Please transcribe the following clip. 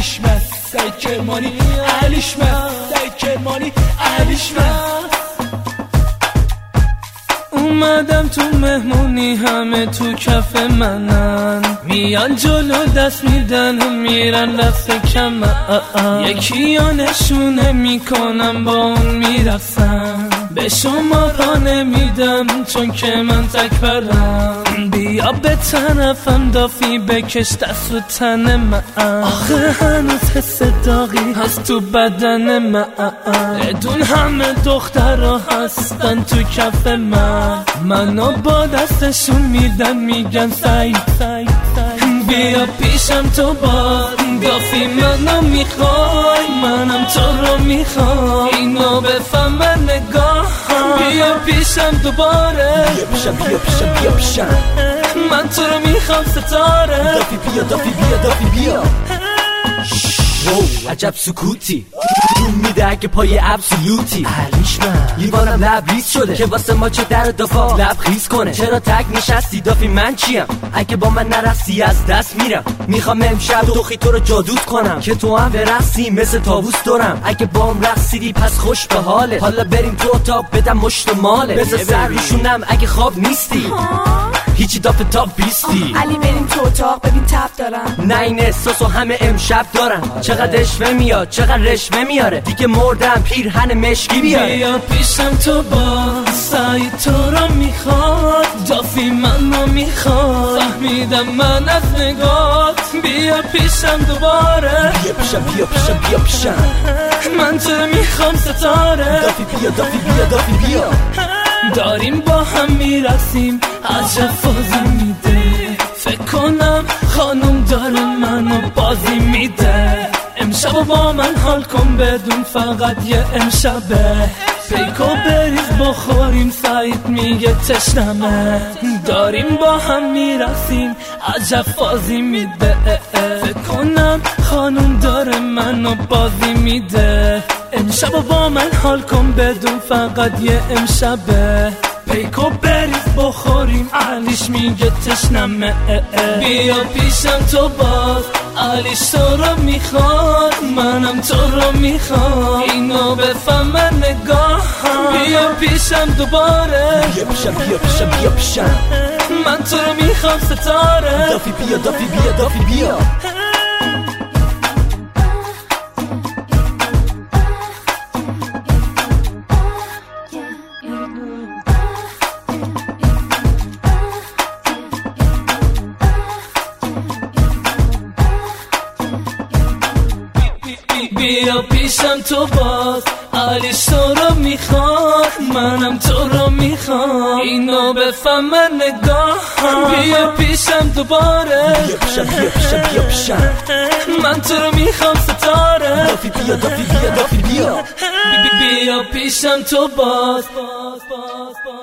علیشمه سعید کرمانی علیشمه سعید کرمانی علیشمه. اومدم تو مهمونی همه تو کف منن، میان جلو دست میدن و میرن دست کم. یکی ها نشونه میکنم با اون میرسن، به شما پا نمیدم چون که من تکبرم. بیا به طرفم دافی بکش دست و تن من، آخه هنوز حس داغی هست تو بدن من. بدون همه دخترها هستن تو کف منو با دستشون میدن میگن سعید سعید سعید. بیا پیشم تو با دافی منو میخوای، منم تو رو میخوام، اینو بفهم نگاه. بیا پیشم دوباره، بیا پیشم بیا پیشم بیا پیشم، من تو رو میخوام ستاره. دافی بیا دافی بیا دافی بیا. عجب سکوتی جون میده اگه پای ابسولوتی. علیشمه لیوانم لبریز شده که واسه ما چه در دفاع لبخیز کنه. چرا تک نشستی دافی من چیم؟ اگه با من نرستی از دست میرم. میخوام امشب دوخی تو رو جادوت کنم که تو هم برسی مثل طاووس دورم. اگه بام رقصیدی پس خوش به حاله، حالا بریم تو اتاق بدم مشت و ماله. بذار سر روشونم اگه خواب نیستی، هیچی دافه تا بیستی. علی بریم تو اتاق ببین تب دارم. نه این احساس و همه امشب دارم. چقدر اشوه میاد چقدر رشوه میاره، دیگه مردم پیرهن مشکی بیاره. بیا پیشم تو با سعید تو رو میخواد، دافی منو میخواد، فهمیدم من از نگات. بیا پیشم دوباره، بیا پیشم بیا پیشم بیا پیشم، من تو رو میخوام ستاره. دافی بیا دافی بیا دافی بیا. داریم با هم میرسیم عجب فازی میده، فکر کنم خانم داره منو بازی میده. امشب با من حال کن بدون فقط یه امشبه، پیکو بریز بخوریم سعید میگه تشنمه. داریم با هم میرسیم عجب فازی میده، فکر کنم خانم داره منو بازی میده. امشب با من حال کن بدون فقط یه امشبه، پیکو بریز بخوریم علیش میگه تشنمه. بیا پیشم تو باز علیش تو رو میخواد، منم تو رو میخوام، اینو بفهم نگاه. بیا پیشم دوباره، بیا پیشم بیا پیشم بیا پیشم، من تو رو میخوام ستاره. دافی بیا دافی بیا دافی بیا. بیا پیشم تو باز علیش تو رو میخواد، منم تو رو میخوام، اینو بفهم نگاه. بیا پیشم دوباره، بیا پیشم بیا پیشم بیا پیشم، من تو رو میخوام ستاره. دافی بیا دافی بیا دافی بیا. بیا پیشم تو باز